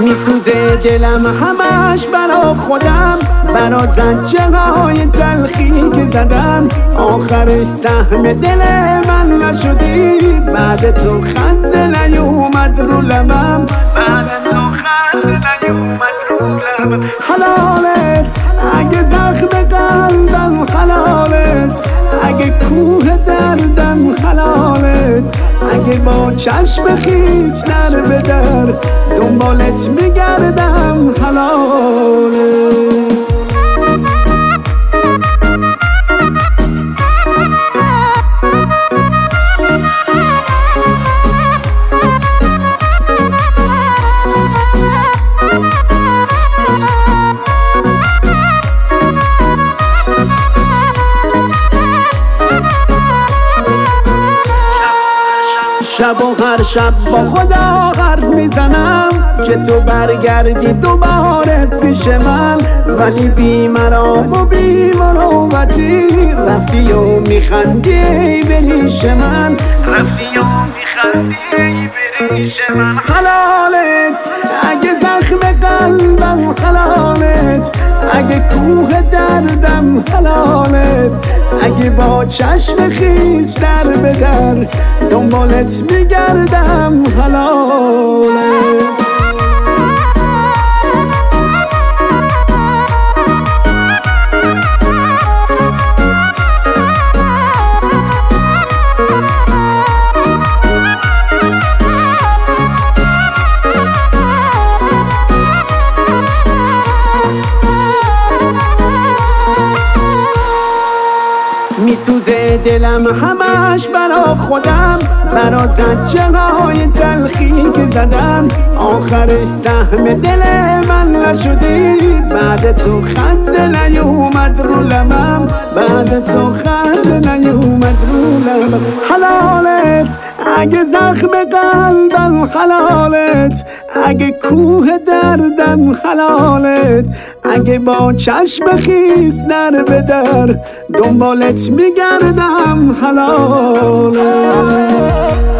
میسوزه دلم همش برا خودم، برا زنجه های تلخی که زدم. آخرش سهم دل من نشدی، بعد تو خنده نیومد رو لبم، بعد تو خنده نیومد رو لبم. حلالت اگه زخم قلبم، حلالت اگه کوه دردم، حلالت اگه با چشم خیس در به در دنبالت میگردم، حلالت. شب و هر شب با خدا حرف میزنم که تو برگردی دوباره پیش من، ولی بی مرام و بی مروتی رفتی و میخندی به ریش من، رفتی و میخندی به ریش من. حلالت اگه زخم قلبم، حلالت اگه کوه دردم، حلالت اگه با چشم خیس در به در دنبالت میگردم، حلالت. میسوزه دلم همش برا خودم، برا زنجه های تلخی که زدم. آخرش سهم دل من نشدی، بعد تو خنده نیومد رو لبم، بعد تو خنده نیومد رو لبم. حلالت اگه زخم قلبم، حلالت اگه کوه دردم، حلالت اگه با چشم خیس در به در دنبالت میگردم، حلالت.